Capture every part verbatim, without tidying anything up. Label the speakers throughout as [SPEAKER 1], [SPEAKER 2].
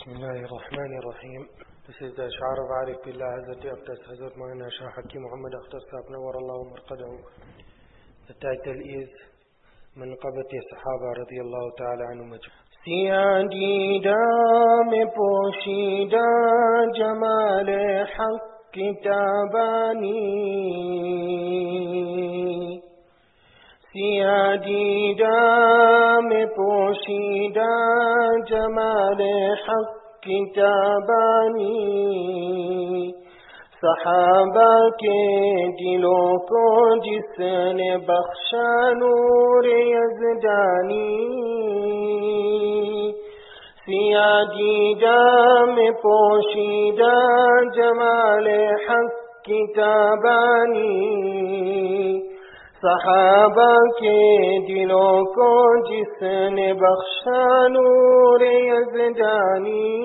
[SPEAKER 1] بسم الله الرحمن الرحيم. This is the Ash'ar of Arif Billah Hazrat Aqdas Hazrat Maulana Shah Hakim Muhammad Akhtar Sahib Nawar Allahu Marqadahu. The title is Manqabati Sahaba Radiyallahu Ta'ala Anhum Ajma'in. Siyadida mein poshida jamal haq kitabani, سیادیدہ میں پوشیدہ جمال حق کتابانی، صحابہ کے دلوں کو جس نے بخشا نور یزدانی، سیادیدہ میں پوشیدہ جمال حق کتابانی، صحابہ کے دلوں کو جس نے بخشا نور یزدانی،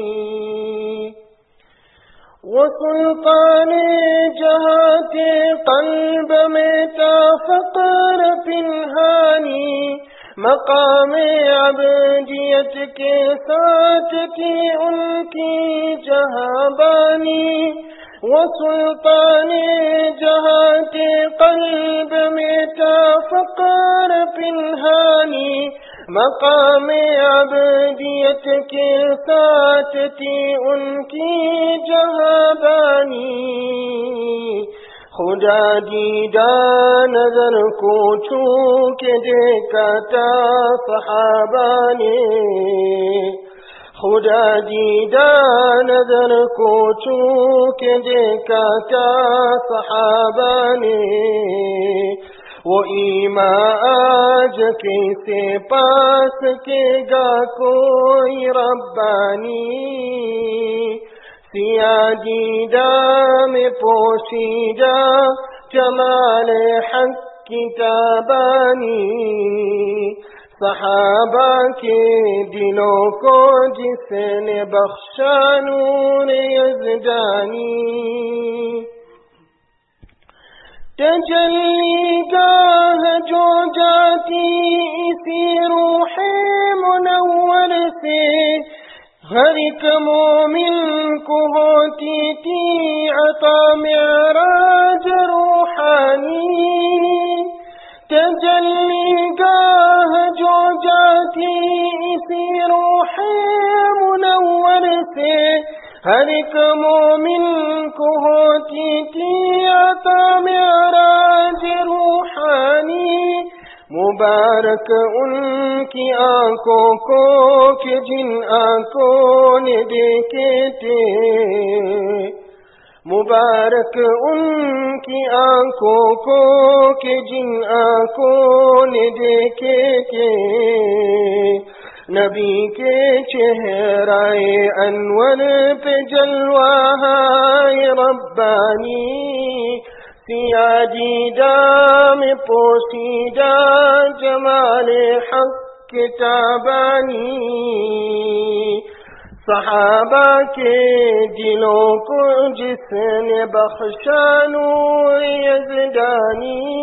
[SPEAKER 1] وہ سلطان جہاں کے قلب میں تا فقر پنہانی، مقام عبدیت کے ساتھ تھی ان کی جہاں بانی، وہ سلطان جہاں کے قلب میں تا فقر پنہانی، مقام عبدیت کے ساتھ تھی ان کی جہاں بانی، خدا دیدہ نظر کو چھو کے دیکھا تھا صحابہ نے، خدا دیدہ نظر کو چھو کے دیکھا تھا صحابہ نے، وہ ایمان آج کیسے پاس کے گا کوئی ربانی، سیادیدہ میں پوشیدہ جمال حق کتابانی، صحابہ کے دلوں کو جس نے بخشا نور یزدانی، تجلی گاہ جو جاتی اسی روح منور سے، ہر ایک مومن کو ہوتی تھی عطا معراج روحانی، تجلی گاہ جو جاتی اسی روح منور سے، ہر ایک مومن کو ہوتی تھی عطا معراج روحانی، مبارک ان کی آنکھوں کو کہ جن آنکھوں نے دیکھے تھے، مبارک ان کی آنکھوں کو کہ جن آنکھوں نے دیکھے تھے، نبی کے چہرائے انور پہ جلوہ ہے ربانی، سیادیدہ میں پوشیدہ جمال حق کتابانی، صحابہ کے دلوں کو جس نے بخشا نور یزدانی،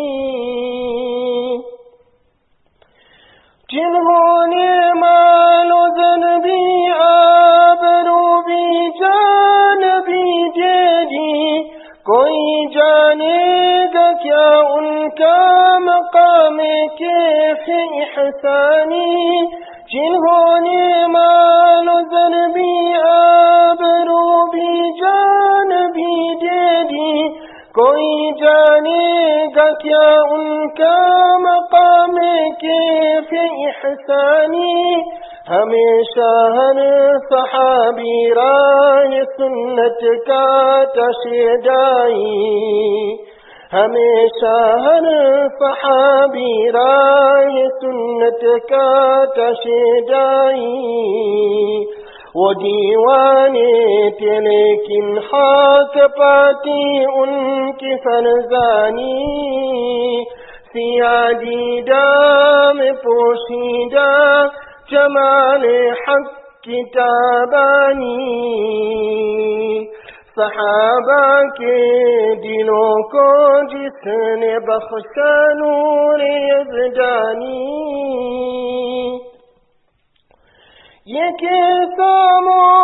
[SPEAKER 1] جنہوں نے مال و زن بھی آبرو بھی جان بھی دے دی، کوئی جانے گا کیا ان کا مقام کیف احسانی، جنہوں نے مال و زن بھی آبرو بھی جان بھی دے دی، کوئی جانے گا کیا ان کا مقام کیف احسانی، ہمیشہ ہر صحابی راہ سنت کا تشیدائی، ہمیشہ ہر صحابی راہ سنت کا تشیدائی، وہ دیوانے تھے لیکن خاک پاتی ان کی فرزانی، سیادیدہ میں پوشیدہ جمال حق کتابانی، صحابہ کے دلوں کو جس نے بخشا نور یزدانی، یہ کیسا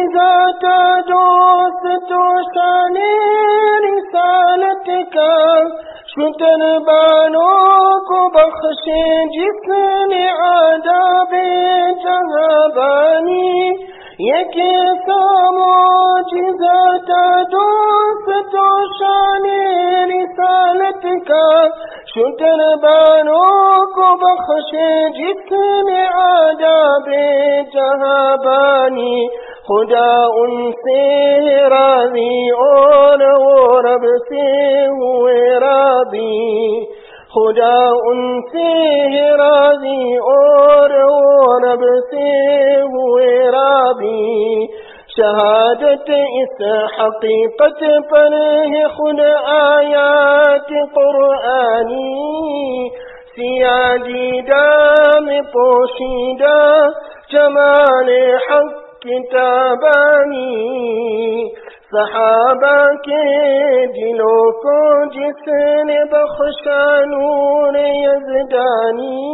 [SPEAKER 1] ذات دوست و شان رسالت کا، شتر بانوں کو بخشے جس نے آداب جہاں بانی، یہ کیسا معجزہ تھا دوست و شان رسالت کا، شتر بانوں کو بخشے جس نے آداب جہاں بانی، خدا ان سے راضی اور وہ رب سے ہوئے راضی، خدا ان سے راضی اور وہ رب سے ہوئے راضی، شہادت اس حقیقت پر ہے خود آیات قرآنی، سیاہ دیدہ میں پوشیدہ جمال حق کتابانی، صحابہ کے دلوں کو جس نے بخشا نور یزدانی،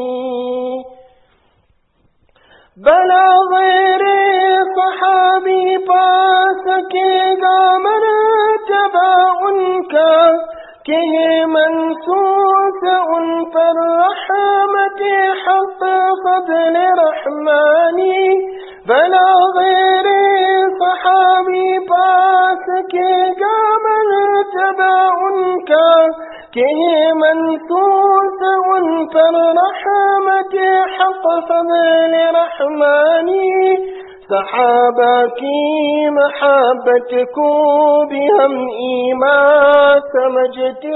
[SPEAKER 1] بلا غیر صحابی پا سکے گا مرتبہ ان کا، کہ یہ منصوص ان پر رحمت حق فضل رحمانی، بلا غیر صحابی پا سکے گا مرتبہ ان کا، کہ یہ منصوص ان پر رحمت حق فضل رحمانی، صحابہ کی محبت کو بھی ہم ایمان سمجھتے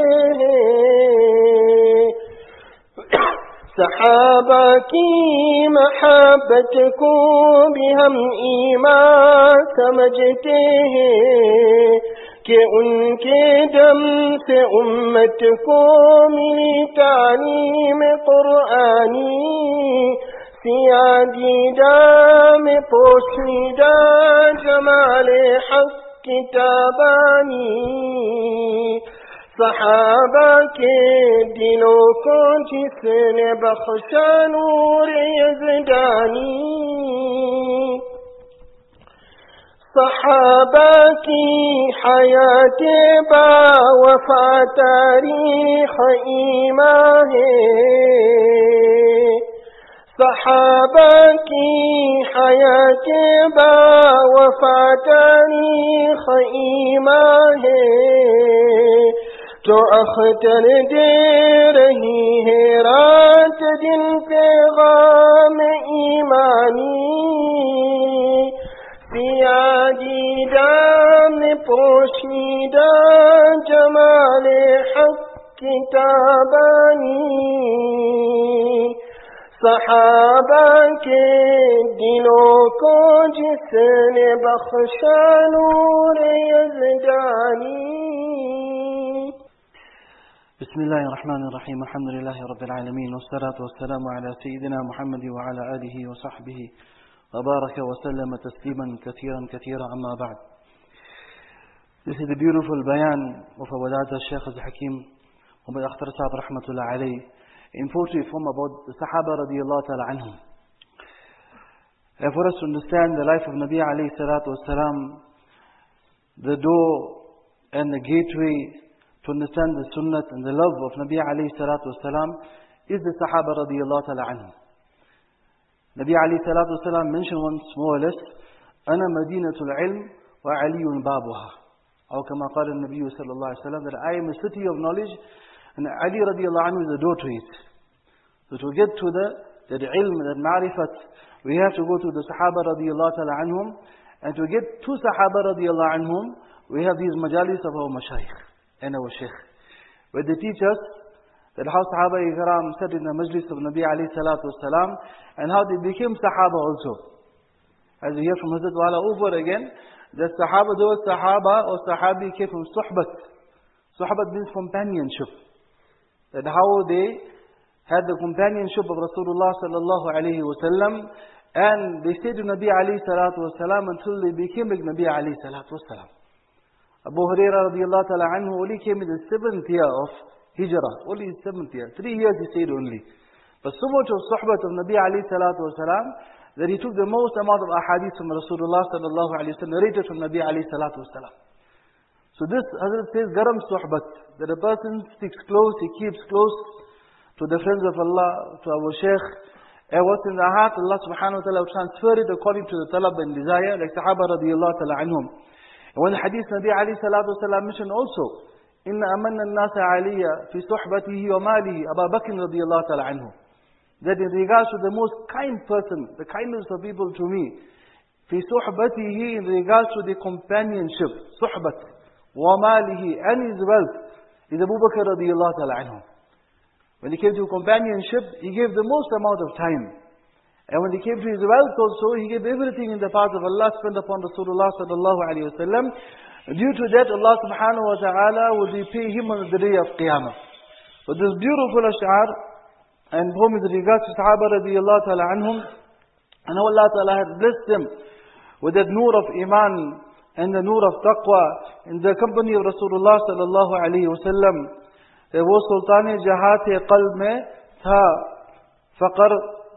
[SPEAKER 1] ہیں، صحابہ کی محبت کو بھی ہم ایمان سمجھتے ہیں، کہ ان کے دم سے امت کو ملی تعلیم قرآنی، سیاہ دیدہ میں پوشیدہ جمال حق کتابانی، صحابہ کے دلوں کو جس نے بخشا نور یزدانی، صحابہ کی حیات با وفا تاریخ ایمان ہے، صحابہ کی حیات با وفا تاریخ ایمان ہے، جو اختر دے رہی ہے رات دن پیغام ایمانی، سیاہ دیدہ میں پوشیدہ جمال حق کتابانی، صحابہ کے دلوں کو جس نے بخشا نور یزدانی۔
[SPEAKER 2] بسم الله الرحمن الرحيم، الحمد لله رب العالمين، والصلاة والسلام على سيدنا محمد وعلى آله وصحبه وبارك وسلم تسليما كثيرا كثيرا، أما بعد. This is the beautiful bayan of our Wadaad al-Shaykh al-Hakim Muhammad Akhtar Sahib Rahmatullah alayh in poetry form about the Sahaba radiyallahu ta'ala anhum. And for us to understand the life of Nabi alayhi salatu wasalam, the door and the gateway to understand the sunnah and the love of Nabi alayhi salatu wasalam is the Sahaba radiyallahu ta'ala anhum. Nabi alayhi salatu wasalam mentioned once more or less, أنا مدينة العلم وعلي بابها. Or كما قال النبي صلى الله عليه وسلم, that I am a city of knowledge and Ali radiallahu anhu is the door to it. So to get to the that ilm, that ma'rifat, we have to go to the Sahaba radiallahu ta'ala anhum, and to get to Sahaba radiallahu anhum, we have these majalis of our mashayikh and our sheikh, where they teach us that how Sahaba Ikram sat in the majlis of Nabi alayhi salatu wasalam, and how they became Sahaba also. As we hear from Hazrat Wala over again, that Sahaba, the word Sahaba or Sahabi came from Suhbat. Suhbat means companionship. That how they had the companionship of Rasulullah sallallahu alayhi wasallam, and they stayed with Nabi alayhi salatu wasalam until they became like Nabi alayhi salatu wasalam. Abu Hurairah radiallahu ta'ala anhu only came in the seventh year of Hijrah. Only seventh year. Three years he stayed only. But so much of Suhbat of Nabi alayhi salatu wasalam, that he took the most amount of ahadith from Rasulullah sallallahu alayhi wa sallam, narrated from Nabi alayhi salatu wasalam. So this Hazrat says, garam suhbat, that a person sticks close, he keeps close to the friends of Allah, to our Shaykh, and what's in the heart, Allah subhanahu wa ta'ala will transfer it according to the talab and desire, like Sahaba radiyallahu ta'ala anhum. And when the hadith Nabi alayhi salatu wasalam mentioned also, إِنَّ أَمَنَّ النَّاسَ عَلِيَّ فِي صُحْبَتِهِ وَمَالِهِ أَبَا بَكْرٍ radiyallahu ta'ala anhu. That in regards to the most kind person, the kindness of people to me, فِي صُحْبَتِهِ, in regards to the companionship, صُحْبَت, وَمَالِهِ, and his wealth, is Abu Bakr radiyallahu ta'ala anhu. When he came to companionship, he gave the most amount of time. And when he came to his wealth also, he gave everything in the path of Allah, spent upon Rasulullah sallallahu alayhi wa sallam. Due to that, Allah subhanahu wa ta'ala will repay him on the day of Qiyamah. But this beautiful ash'ar, and poem with regards to Sahaba radiyallahu ta'ala anhum, and how Allah ta'ala had blessed them with that nur of Iman, and the nur of Taqwa, in the company of Rasulullah sallallahu alayhi wa sallam. वो सुल्तान जहाँ थे क़ल्ब में था फ़क़र.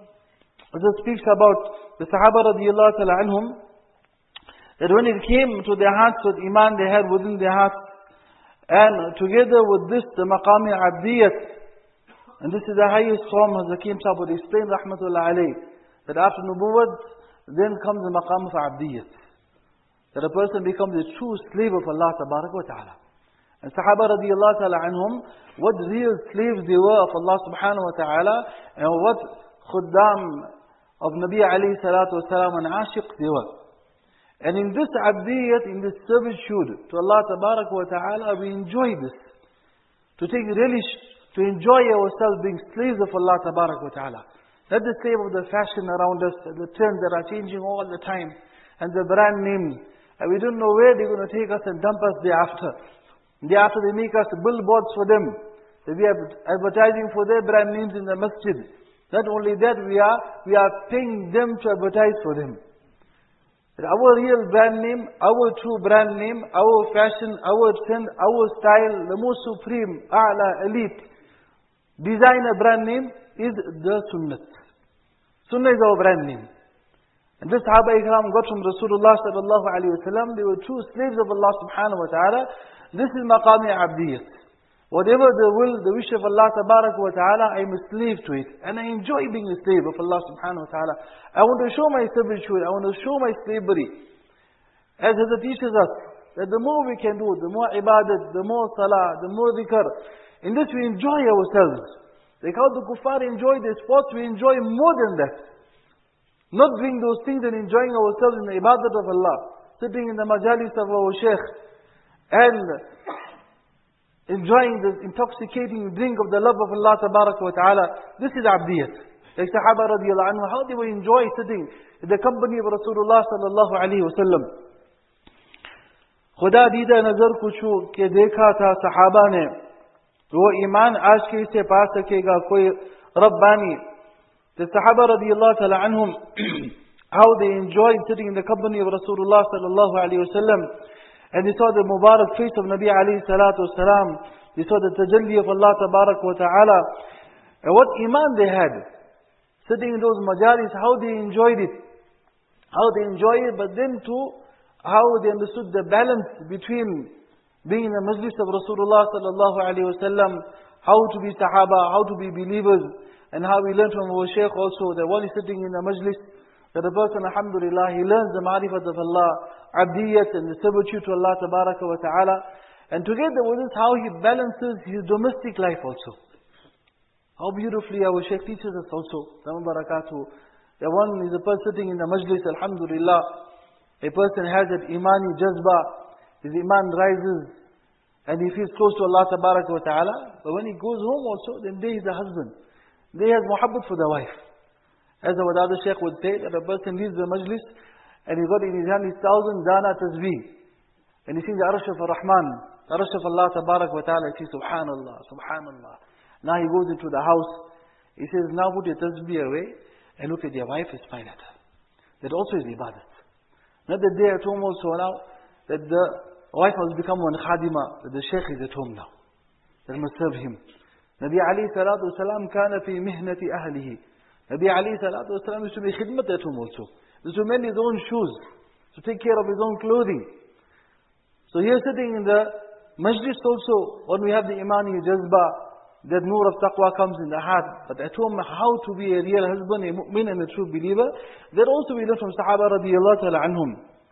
[SPEAKER 2] This speaks about the Sahaba radiyallahu ta'ala anhum, that when it came to their hearts, what iman they had within their hearts, and together with this, the maqam abdiyat, and this is the highest form, as Hakim Sahib would explain, rahmatullah alayh, that after nubuwwat, then comes the maqam of abdiyat, that a person becomes a true slave of Allah tabarak wa ta'ala. And Sahaba radiyallahu ta'ala anhum, what real slaves they were of Allah subhanahu wa ta'ala, and what khuddam of Nabi alayhi salatu wasalam and ashiq they were. And in this abdiyat, in this servitude to Allah tabarak wa ta'ala, we enjoy this. To take relish, to enjoy ourselves being slaves of Allah tabarak wa ta'ala. Not the slave of the fashion around us, the trends that are changing all the time, and the brand names. And we don't know where they're going to take us and dump us thereafter. Thereafter they make us billboards for them. We are advertising for their brand names in the masjid. Not only that, we are, we are paying them to advertise for them. Our real brand name, our true brand name, our fashion, our trend, our style, the most supreme, a'la, elite, designer brand name is the Sunnah. Sunnah is our brand name. And this Sahaba Ikram got from Rasulullah sallallahu alayhi wa sallam. They were true slaves of Allah subhanahu wa ta'ala. This is maqami abdiyat. Whatever the will, the wish of Allah tabarak wa ta'ala, I am a slave to it. And I enjoy being a slave of Allah subhanahu wa ta'ala. I want to show my servitude, I want to show my slavery. As Hazrat teaches us, that the more we can do, the more ibadat, the more salah, the more dhikr. In this we enjoy ourselves. Like how the kuffar enjoy their sports, we enjoy more than that. Not doing those things and enjoying ourselves in the ibadat of Allah. Sitting in the majalis of our shaykh. And enjoying the intoxicating drink of the love of Allah tabarak wa ta'ala. This is abdiyat. Like Sahaba radiyallahu anhu, how they will enjoy sitting in the company of Rasulullah sallallahu alayhi wa sallam. खुदा दीदा नजर कुछू के देखा था सहाबा ने, वो ईमान आज के से पा सकेगा कोई Rabbani. The Sahaba radiyallahu ta'ala anhum, how they enjoyed sitting in the company of Rasulullah sallallahu alayhi wa sallam, and they saw the Mubarak face of Nabi alayhi salatu wasalam, they saw the tajalli of Allah tabarak wa ta'ala, and what iman they had, sitting in those majalis, how they enjoyed it, how they enjoyed it, but then too, how they understood the balance between being in the majlis of Rasulullah sallallahu alayhi wa sallam, how to be Sahaba, how to be believers, and how we learn from our Shaykh also, that while he's sitting in the majlis, that the person, alhamdulillah, he learns the ma'rifat of Allah, abdiyat, and the servitude to Allah tabaraka wa ta'ala. And together with this, how he balances his domestic life also. How beautifully our Shaykh teaches us also, Dhamma barakatuh. That one is a person sitting in the majlis, alhamdulillah, a person has that imani jazba, his iman rises, and he feels close to Allah tabaraka wa ta'ala. But when he goes home also, then there is a husband. There he has muhabbat for the wife. As our other Shaykh would say, that a person leaves the majlis, and he's got in his hand his thousand dana tasbih. And he sees the arsh of Ar-Rahman, the arsh of Allah tabarak wa ta'ala, he says, Subhanallah, Subhanallah. Now he goes into the house, he says, now put your tasbih away, and look at your wife, and smile at her. That also is ibadat. Not that they are at home also now, that the wife must become one khadima, that the Shaykh is at home now. That must serve him. Nabi alayhi salatu wasalam kana fi mihnati ahlihi. Nabi alayhi salatu wasalam used to make khidmat at home also. He used to mend his own shoes, to take care of his own clothing. So here sitting in the majlis also, when we have the imani jazba, that nur of taqwa comes in the heart. But at home, how to be a real husband, a mu'min and a true believer, that also we learn from Sahaba radiallahu ta'ala anhum.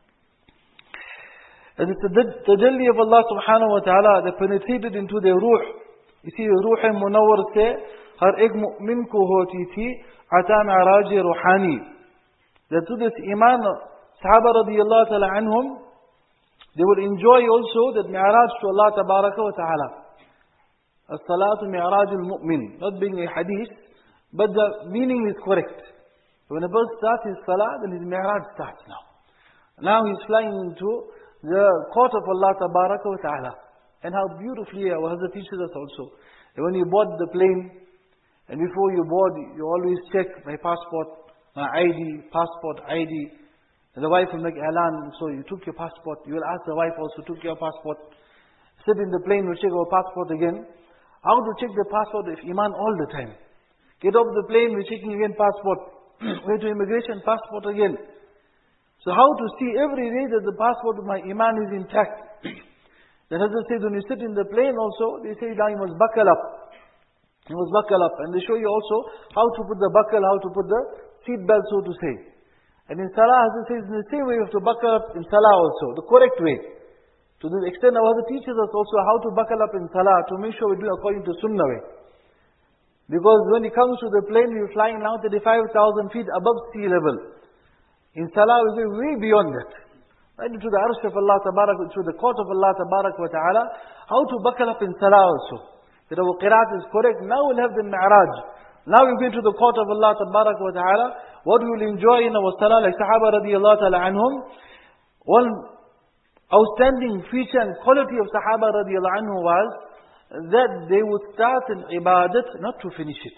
[SPEAKER 2] And it's the tajalli of Allah subhanahu wa ta'ala that penetrated into their ruh. You see, ruh munawwar se, har ek mu'min ko hoti thi, ata mi'raj ruhani. That to this iman, Sahaba radiallahu ta'ala anhum, they will enjoy also that mi'raj to Allah tabaraka wa ta'ala. As-salatu mi'raj al-mu'min. Not being a hadith, but the meaning is correct. When a person starts his salah, then his mi'raj starts now. Now he's flying into the court of Allah tabaraka wa ta'ala. And how beautifully our Hazrat teaches us also. When you board the plane, and before you board, you always check my passport, my I D, passport, I D. And the wife will make alarm, so you took your passport. You will ask the wife also, took your passport. Sit in the plane, we'll check our passport again. How to check the passport of Iman all the time? Get off the plane, we're checking again passport. Wait to immigration, passport again. So how to see every day that the passport of my Iman is intact? Then as I said, when you sit in the plane also, they say now you must buckle up. You must buckle up. And they show you also how to put the buckle, how to put the seat belt, so to say. And in Salah, as it says, in the same way you have to buckle up in Salah also, the correct way. To the extent our Hazrat teaches us also how to buckle up in Salah, to make sure we do according to Sunnah way. Because when it comes to the plane, we're flying now thirty-five thousand feet above sea level. In Salah, we go way beyond that. Right into the arsh of Allah Tabarak, to the court of Allah Tabarak wa Ta'ala, how to buckle up in Salah also. That our qiraat is correct. Now we'll have the mi'raj. Now we're going to the court of Allah Tabarak wa Ta'ala. What we will enjoy in our Salah, like Sahaba radiallahu ta'ala anhum, one outstanding feature and quality of Sahaba radiallahu anhu was that they would start an ibadat not to finish it.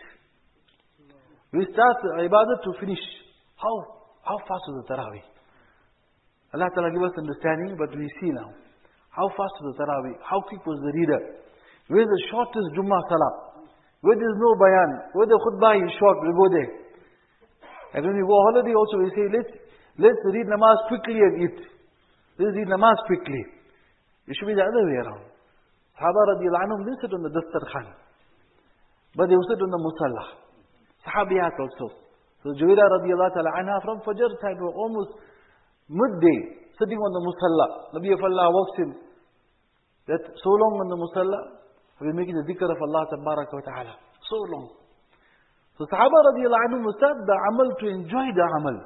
[SPEAKER 2] We start the ibadat to finish. How, how fast was the Taraweeh? Allah Ta'ala give us understanding, but we see now. How fast was the Taraweeh? How quick was the reader? Where the shortest Jummah Salah? Where there is no bayan? Where the khutbah is short, we go there. And when we go holiday also, we say, let's, let's read namaz quickly and eat. Let's read namaz quickly. It should be the other way around. Sahaba radiallahu anhum didn't sit on the dastarkhan, but they would sit on the musalla. Sahabiyat also. So Juwaira radiallahu ta'ala anha from Fajr time were almost midday sitting on the musalla. Nabi of Allah walks in. That so long on the musalla, we're making the dhikr of Allah tabaraka wa ta'ala. So long. So Sahaba radiallahu anhum will start the amal to enjoy the amal.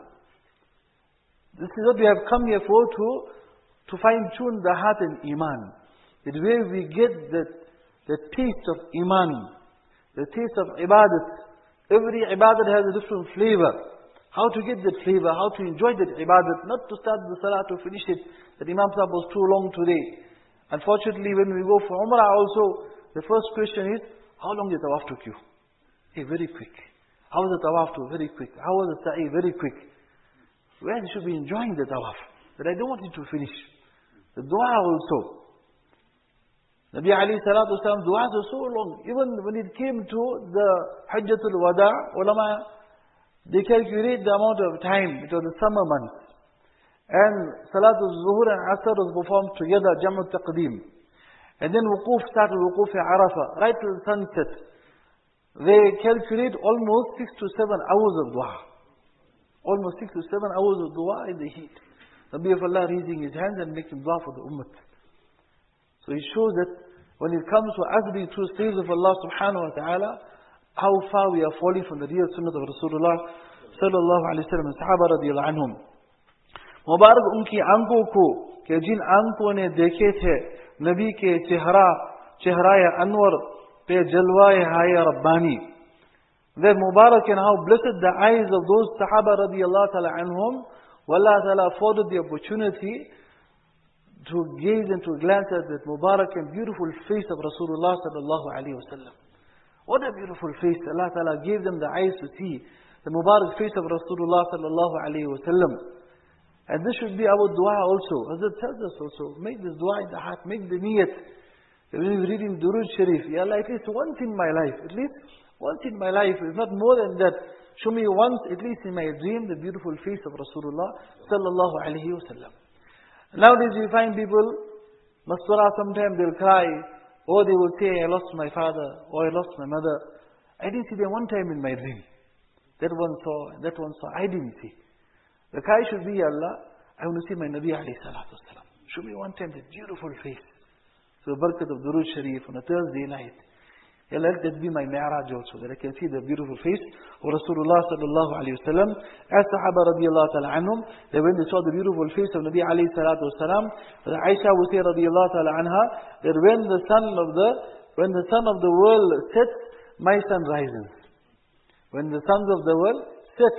[SPEAKER 2] This is what we have come here for, to, to fine-tune the heart and Iman. That where we get the, the taste of Iman, the taste of Ibadat. Every Ibadat has a different flavor. How to get that flavor, how to enjoy that Ibadat, not to start the Salah to finish it. That Imam Sahib was too long today. Unfortunately, when we go for Umrah also, the first question is, how long did the tawaf took you? Hey, very quick. How was the tawaf too? Very quick. How was the sa'i? Very quick. Well, you should be enjoying the tawaf. But I don't want it to finish. The dua also. Nabi alayhi salatu wasalam, du'as are so long. Even when it came to the Hajjatul Wada, ulama, they calculate the amount of time. It was the summer months. And Salatul Zuhur and Asr was performed together, Jam'u Taqdeem. And then Wuquf started, Wuquf Arafah, right till the sunset. They calculate almost six to seven hours of dua. Almost six to seven hours of dua in the heat. Nabi of Allah raising his hands and making dua for the ummah. So it shows that when it comes to us being true slaves of Allah subhanahu wa ta'ala, how far we are falling from the real sunnah of Rasulullah sallallahu alayhi wa sallam and Sahaba radiyallahu anhum. मुबारक उनकी आंखों को कि जिन आंखों ने देखे थे नबी के चेहरा चेहराए अनवर पे जलवाए हाय Rabbani. They're Mubarak and how blessed the eyes of those Sahaba radiallahu ta'ala anhum. Allah ta'ala afforded the opportunity to gaze and to glance at that Mubarak and beautiful face of Rasulullah sallallahu alayhi wa sallam. What a beautiful face. Allah ta'ala gave them the eyes to see the Mubarak face of Rasulullah sallallahu alayhi wa sallam. And this should be our dua also. As it tells us also, make this dua in the heart, make the niyat. When we're reading Durood Sharif, Ya Allah, at least once in my life, at least once in my life, if not more than that, Show me once, at least in my dream, the beautiful face of Rasulullah sallallahu alayhi wa sallam. Nowadays you find people, mastura, sometimes they'll cry, or they will say, I lost my father, or I lost my mother. I didn't see them one time in my dream. That one saw, that one saw, I didn't see. The cry should be, Allah, I want to see my Nabi alayhi salatu wasalam. Show me one time that beautiful face. So the barakat of Durood Sharif on a Thursday night. Yeah, let that be my mi'raj also, that I can see the beautiful face of Rasulullah sallallahu alayhi wa sallam. As Sahaba radiallahu ta'ala anhum, that when they saw the beautiful face of Nabi alayhi salatu wasalam, Aisha would say radiallahu ta'ala anha, that when the sun of the, when the sun of the world sets, my sun rises. When the suns of the world set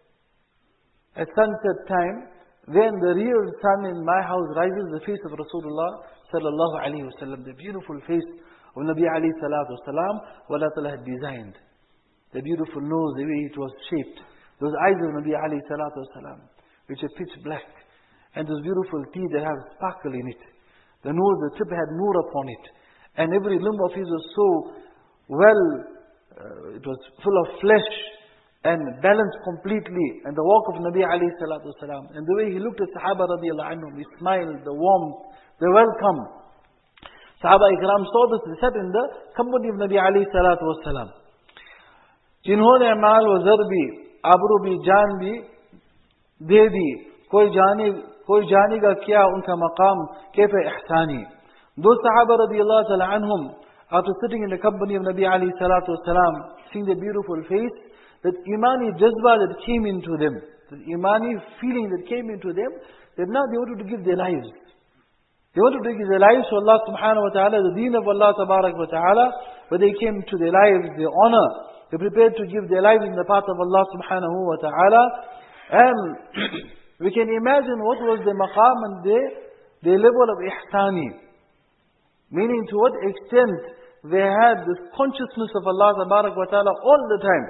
[SPEAKER 2] at sunset time, then the real sun in my house rises, the face of Rasulullah sallallahu alayhi wa sallam, the beautiful face of Nabi alayhi salatu wasalam, what Allah had designed. The beautiful nose, the way it was shaped. Those eyes of Nabi alayhi salatu wasalam, which are pitch black. And those beautiful teeth that have sparkle in it. The nose, the tip had nur upon it. And every limb of his was so well, uh, it was full of flesh and balanced completely. And the walk of Nabi alayhi salatu wasalam. And the way he looked at Sahaba radiallahu anhum, he smiled, the warmth, the welcome. Sahaba Ikram saw this, they sat in the company of Nabi alayhi salatu wassalam. जिन्होंने माल व ज़र भी, आबरू भी, जान भी दे दी, कोई जाने कोई जानेगा क्या उनका मकाम Kaif ihsani. Those Sahaba radiallahu ta'ala anhum, after sitting in the company of Nabi alayhi salatu wassalam, seeing the beautiful face, that imani jazba that came into them, the imani feeling that came into them, that now they wanted to give their lives. They wanted to give their lives to Allah subhanahu wa ta'ala, the deen of Allah tabarak wa ta'ala, but they came to their lives, their honor. They prepared to give their lives in the path of Allah subhanahu wa ta'ala. And we can imagine what was the maqam and the, the level of ihsani. Meaning to what extent they had this consciousness of Allah tabarak wa ta'ala all the time.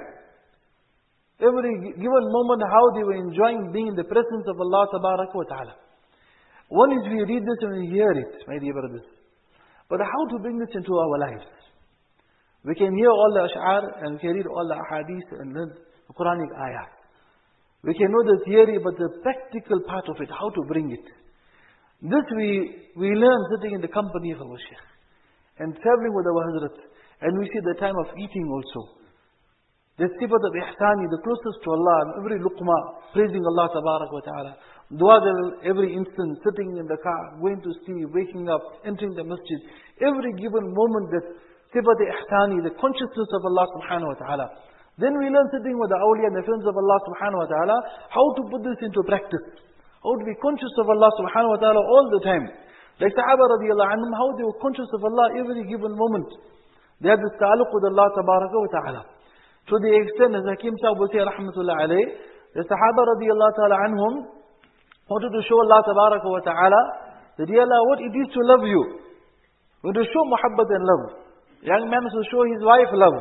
[SPEAKER 2] Every given moment how they were enjoying being in the presence of Allah tabarak wa ta'ala. One is we read this and we hear it, my dear brothers. But how to bring this into our lives? We can hear all the ash'ar and we can read all the ahadith and learn the Quranic ayat. We can know the theory, but the practical part of it, how to bring it. This we, we learn sitting in the company of our Shaykh and traveling with our Hazrat. And we see the time of eating also. The sifat of ihsani, the closest to Allah, and every luqma, praising Allah tabarak wa ta'ala. Dua every instant, sitting in the car, going to sleep, waking up, entering the masjid. Every given moment that sifat ihsani, the consciousness of Allah subhanahu wa ta'ala. Then we learn sitting with the awliya and the friends of Allah subhanahu wa ta'ala, how to put this into practice. How to be conscious of Allah subhanahu wa ta'ala all the time. Like Sahaba radiallahu anhum, how they were conscious of Allah every given moment. They had this ta'alluq with Allah tabaraka wa ta'ala. To the extent, as Hakim Sahib will say, rahmatullah alayh, the Sahaba radiallahu ta'ala anhum wanted to show Allah tabaraka wa ta'ala that, Ya Allah, what it is to love you. We want to show muhabbat and love. Young man should show his wife love.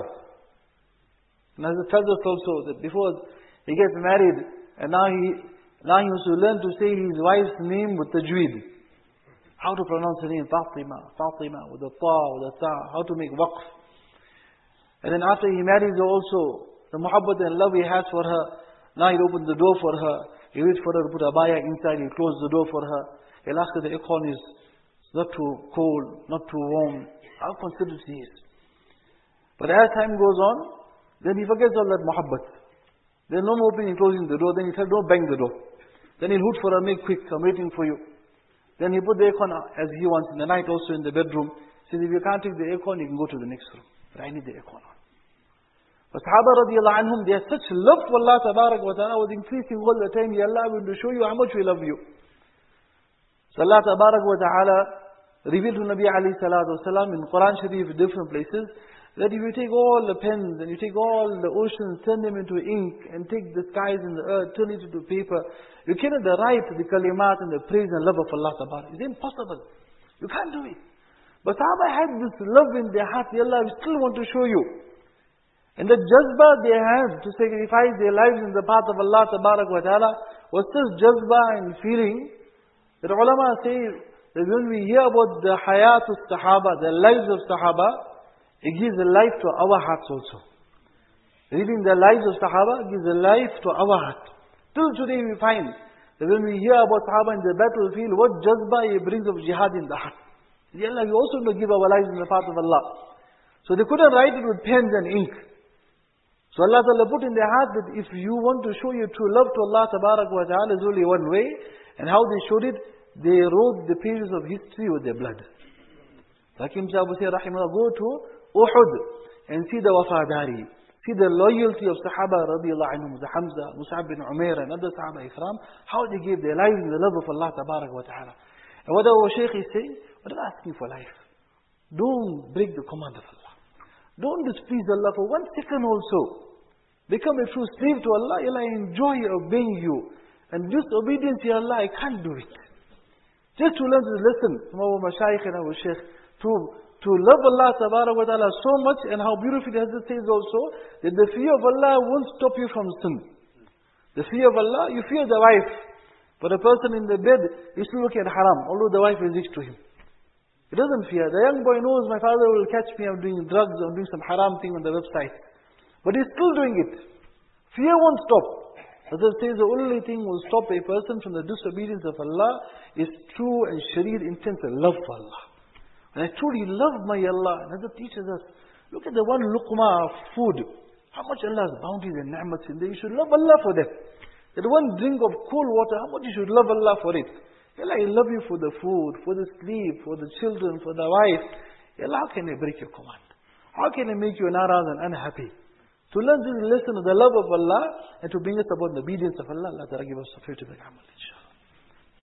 [SPEAKER 2] And as it tells us also that before he gets married, and now he now he has to learn to say his wife's name with tajweed. How to pronounce her name, Fatima, Fatima, with the ta, with the ta, how to make waqf. And then after he marries her also, the muhabbat and love he has for her, now he opens the door for her, he waits for her to put a abaya inside, he closes the door for her, he'll ask her the aircon is not too cold, not too warm, how considerate he is. But as time goes on, then he forgets all that muhabbat. There's no more opening and closing the door, then he tells, don't bang the door. Then he'll hoot for her, make quick, I'm waiting for you. Then he put the aircon as he wants, in the night also in the bedroom. He says, if you can't take the aircon, you can go to the next room. But I need the aircon on. But Sahaba radiallahu anhum, they had such love for Allah tabarak wa ta'ala, was increasing all the time. Ya Allah, we will show you how much we love you. So Allah tabarak wa ta'ala revealed to Nabi alayhi salatu wasalam in Quran Sharif, different places, that if you take all the pens and you take all the oceans, turn them into ink, and take the skies and the earth, turn it into paper, you cannot write the kalimat and the praise and love of Allah tabarak. It's impossible. You can't do it. But Sahaba had this love in their heart. Ya Allah, we still want to show you. And the jazba they had to sacrifice their lives in the path of Allah tabarak wa ta'ala was such jazba and feeling that ulama say that when we hear about the hayat of Sahaba, the lives of Sahaba, it gives a life to our hearts also. Reading the lives of Sahaba gives a life to our heart. Till today we find that when we hear about Sahaba in the battlefield, what jazba it brings of jihad in the heart. Ya Allah, we also want to give our lives in the path of Allah. So they couldn't write it with pens and ink. So Allah Ta'ala put in their heart that if you want to show your true love to Allah Tabarak wa Ta'ala, there's only one way. And how they showed it, they wrote the pages of history with their blood. Hakim Sahabu say, Rahimahullah, go to Uhud and see the wafadari. See the loyalty of Sahaba radiallahu anhum, the Hamza, Mus'ab bin Umair and other Sahaba Ikram, how they gave their lives in the love of Allah Tabarak wa Ta'ala. And what our Shaykh is saying, we're not asking for life. Don't break the command of Allah. Don't displease Allah for one second also. Become a true slave to Allah. Allah enjoy obeying you. And disobedience to Allah, I can't do it. Just to learn this lesson from our Mashaykh and our Shaykh. To, to love Allah Tabarak wa Ta'ala so much, and how beautiful it says also, that the fear of Allah won't stop you from sin. The fear of Allah, you fear the wife. But a person in the bed is still looking at haram, although the wife is rich to him. He doesn't fear. The young boy knows my father will catch me, I'm doing drugs, I'm doing some haram thing on the website. But he's still doing it. Fear won't stop. Hazrat says the only thing will stop a person from the disobedience of Allah is true and shareed intense love for Allah. When I truly love my Allah, and Hazrat teaches us, look at the one luqma of food. How much Allah's bounties and ni'mats in there. You should love Allah for that. That one drink of cool water, how much you should love Allah for it. Allah, I love you for the food, for the sleep, for the children, for the wife. Allah, how can I break your command? How can I make you naraz and unhappy? To learn this lesson of the love of Allah and to bring us about the obedience of Allah, Allah Ta'ala give us the faith to the amal, inshallah.